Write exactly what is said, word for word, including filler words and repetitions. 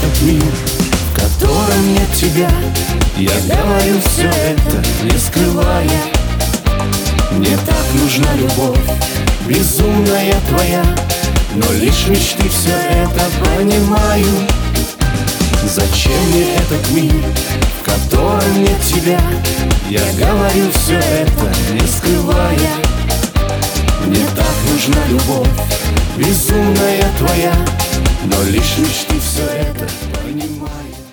этот мир, в котором нет тебя. Я говорю все это, не скрывая. Мне так нужна любовь, безумная твоя, но лишь мечты все это понимаю. Зачем мне этот мир, в котором нет тебя? Я говорю все это, не скрывая. Мне так нужна любовь, безумная твоя, но лишь мечты все это понимаю.